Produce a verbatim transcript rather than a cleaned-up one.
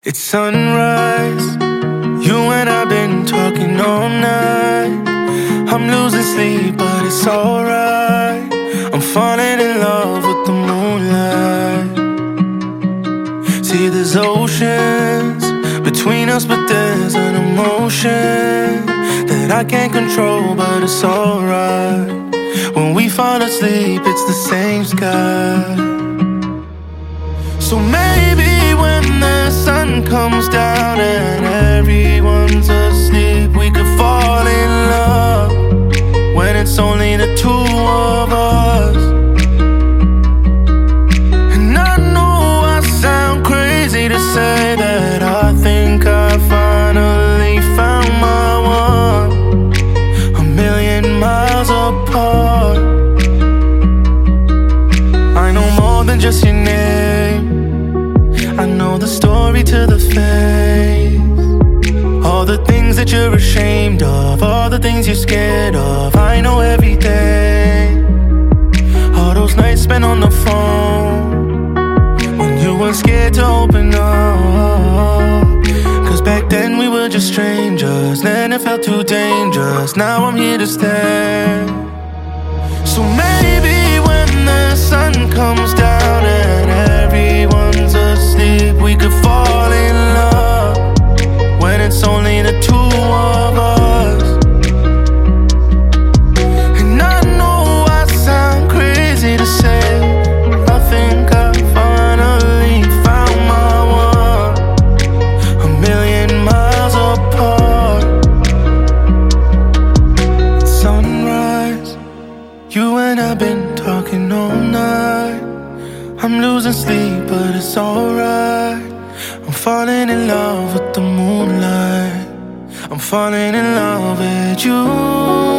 It's sunrise. You and I've been talking all night. I'm losing sleep, but it's alright. I'm falling in love with the moonlight. See, there's oceans between us, but there's an emotion that I can't control, but it's alright. When we fall asleep, it's the same sky. So maybe when the sun comes down and everyone's asleep, we could fall in love when it's only the two of us. And I know I sound crazy to say that I think I finally found my one, a million miles apart. I know more than just your name, I know the story to the face. All the things that you're ashamed of, all the things you're scared of, I know everything. All those nights spent on the phone when you weren't scared to open up. Cause back then we were just strangers, then it felt too dangerous. Now I'm here to stay. So maybe when the sun comes down and everyone's asleep, we could fall in love when it's only the two of us. And I know I sound crazy to say, I think I finally found my one, a million miles apart. It's sunrise. You and I've been talking all night. I'm losing sleep, but it's alright. I'm falling in love with the moonlight. I'm falling in love with you.